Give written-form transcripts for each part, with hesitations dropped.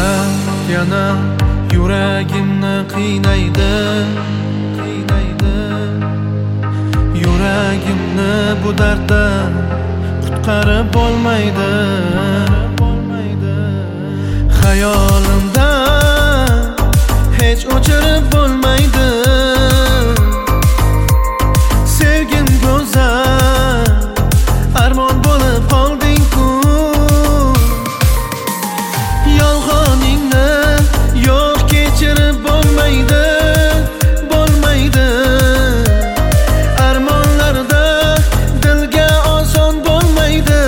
yana yuragimni qiynaydi. Yuragimni bu darddan qutqarib bo'lmaydi. Xayolimdan hech o'chirib bo'lmaydi. Sevgim go'zal armon bo'lib qolding-ku. Yolg'oningni yo'q kechirib bo'lmaydi. Armonlarda dilga oson bo'lmaydi.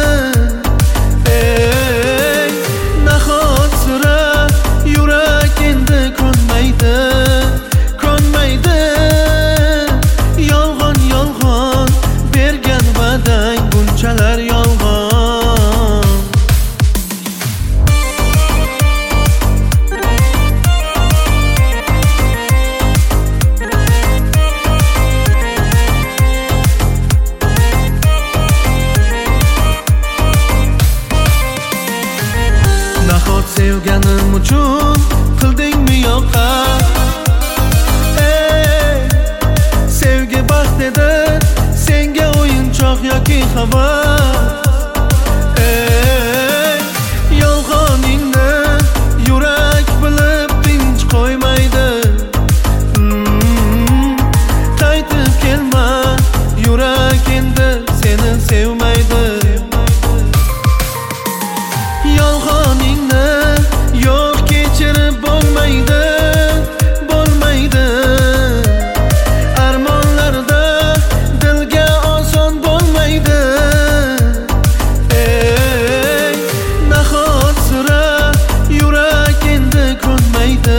Ey nahot sira yurak endi ko'nmaydi. Yolg'on bergan va'dang bunchalar yolg'on. Nahot sevganim uchun qildingmi yo'qa? Sevgi baxt edi, senga o'yinchoq yoki havas. Yolg'oningni yurak bilib tinch qo'ymaydi. Qaytib kelma, yurak endi seni sevmaydi. Yolg'oningni yo'q kechirib bo'lmaydi. Armonlarda dilga oson bo'lmaydi. Ey nahot sira yurak endi ko'nmaydi.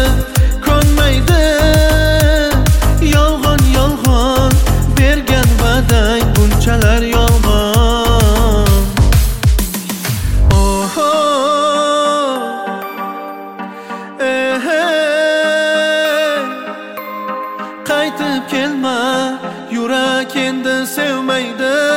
Yolg'on bergan va'dang bunchalar yolg'on. Qaytib kelma, yurak endi sevmaydi.